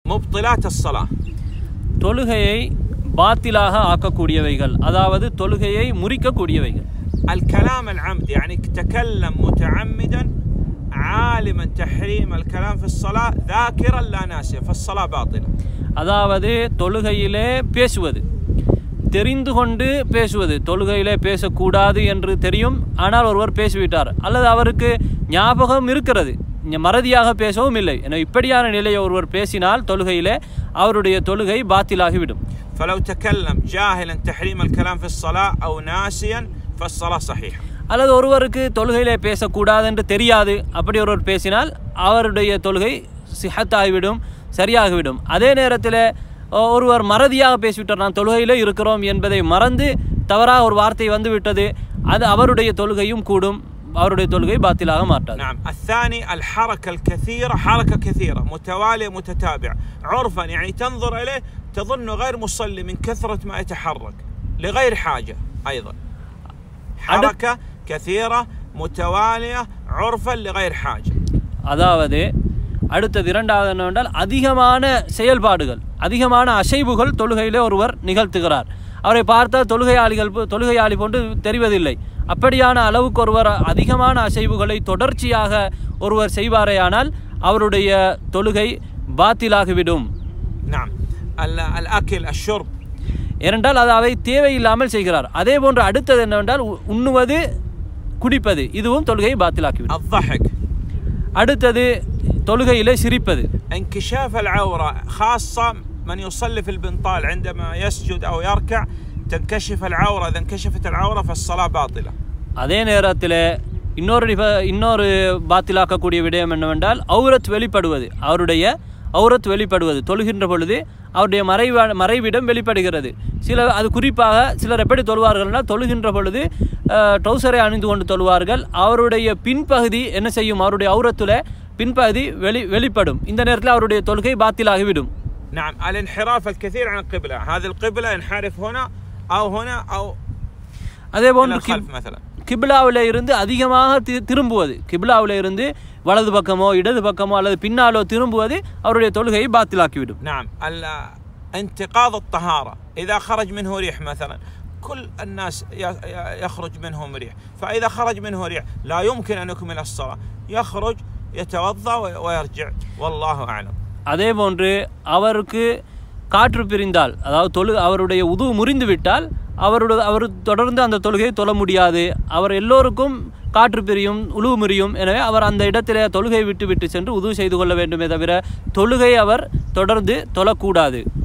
مبطلات الصلاة. தொழுகையை பாத்திலாக ஆக்கக்கூடியவைகள், அதாவது தொழுகையை முறிக்கக்கூடியவைகள். الكلام العمد يعني تكلم متعمدا عالما تحريم الكلام في الصلاة ذاكرا لا ناسيا فالصلاة باطلة. அதாவது தொழுகையிலே பேசுவது, தெரிந்து கொண்டு பேசுவது, தொழுகையிலே பேசக்கூடாது என்று தெரியும், ஆனால் ஒருவர் பேசிவிட்டார், அல்லது அவருக்கு ஞாபகம் இருக்கிறது, மறதியாக பேசவும் இல்லை, என இப்படியான நிலையை ஒருவர் பேசினால் தொழுகையிலே அவருடைய தொழுகை பாத்திலாகிவிடும். فلو تكلم جاهلا تحريم الكلام في الصلاة أو ناسيا فالصلاة صحيحة. அல்லது ஒருவருக்கு தொழுகையிலே பேசக்கூடாது என்று தெரியாது, அப்படி ஒருவர் பேசினால் அவருடைய தொழுகை சிஹத்தாகிவிடும், சரியாகிவிடும். அதே நேரத்தில் ஒருவர் மறதியாக பேசிவிட்டார், நான் தொழுகையிலே இருக்கிறோம் என்பதை மறந்து தவறாக ஒரு வார்த்தை வந்துவிட்டது, அது அவருடைய தொழுகையும் கூடும், அவருடைய தொழுகை பாத்திலாக மாட்டாது. نعم. الثاني الحركة الكثيرة، حركة كثيرة متوالية متتابعة عرفا يعني تنظر إليه تظن غير مصلي من كثرة ما يتحرك لغير حاجة. أيضا حركة كثيرة متوالية عرفا لغير حاجة. அதாவது அடுத்தது இரண்டாவது என்னவென்றால் அதிகமான செயல்பாடுகள், அதிகமான அசைவுகள் தொழுகையிலே ஒருவர் நிகழ்த்துகிறார். அவரை பார்த்தால் தொழுகையாளி போன்று தெரிவதில்லை. அப்படியான அளவுக்கு ஒருவர் அதிகமான அசைவுகளை தொடர்ச்சியாக ஒருவர் செய்வாரேயானால் அவருடைய தொழுகை பாத்திலாகிவிடும். نعم. الأكل الشرب. ஏனென்றால் அது அவை தேவையில்லாமல் செய்கிறார். அதே போன்று அடுத்தது என்னவென்றால் உண்ணுவது, குடிப்பது, இதுவும் தொழுகையை பாத்திலாக்கிவிடும். الضحك. அடுத்தது தொழுகையிலே சிரிப்பது. انكشاف العورة خاصة من يصلي في البنطال عندما يسجد أو يركع تنكشف العورة، إذا انكشفت العورة فالصلاة باطلة. அதே நேரத்தில் இன்னொரு பாத்திலாக்கக்கூடிய விடயம் என்னவென்றால் அவுரத் வெளிப்படுவது, அவருடைய அவுரத் வெளிப்படுவது, தொழுகின்ற பொழுது அவருடைய மறைவிடம் வெளிப்படுகிறது. அது குறிப்பாக சிலர் எப்படி தொழுவார்கள்னால் தொழுகின்ற பொழுது ட்ரௌசரை அணிந்து கொண்டு தொழுவார்கள். அவருடைய பின்பகுதி என்ன செய்யும், அவருடைய அவுரத்தில் பின்பகுதி வெளிப்படும். இந்த நேரத்தில் அவருடைய தொழுகை பாத்திலாகிவிடும். نعم. الانحراف الكثير عن القبلة، هذه القبلة ينحرف هنا أو هنا أو அதே போன்று مثلا கிப்லாவிலே இருந்து அதிகமாக திரும்புவது, கிப்லாவிலே இருந்து வலது பக்கமோ இடது பக்கமோ அல்லது பின்னாலோ திரும்புவது அவருடைய தொழுகையை பாத்திலாக்கிவிடும். نعم. انتقاض الطهارة، إذا خرج منه ريح مثلا كل الناس يخرج منهم ريح، فإذا خرج منه ريح لا يمكن أن يكمل الصلاة، يخرج يتوضأ ويرجع والله أعلم. அதே போன்று அவருக்கு காற்று பிரிந்தால், அதாவது அவருடைய உது முறிந்து விட்டால் அவர் தொடர்ந்து அந்த தொழுகையை தொழ முடியாது. அவர் எல்லோருக்கும் காற்று பிரியும், உழுவு முறியும். எனவே அவர் அந்த இடத்திலே தொழுகையை விட்டு சென்று உது செய்து கொள்ள வேண்டுமே தவிர தொழுகை அவர் தொடர்ந்து தொழக்கூடாது.